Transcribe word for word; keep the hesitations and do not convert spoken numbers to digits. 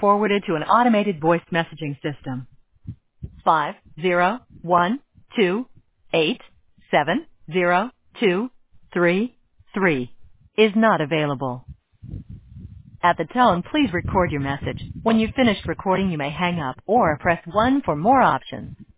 forwarded to an automated voice messaging system. Five zero one two eight seven zero two three three is not available. At the tone, please record your message. When you've finished recording, you may hang up or press one for more options.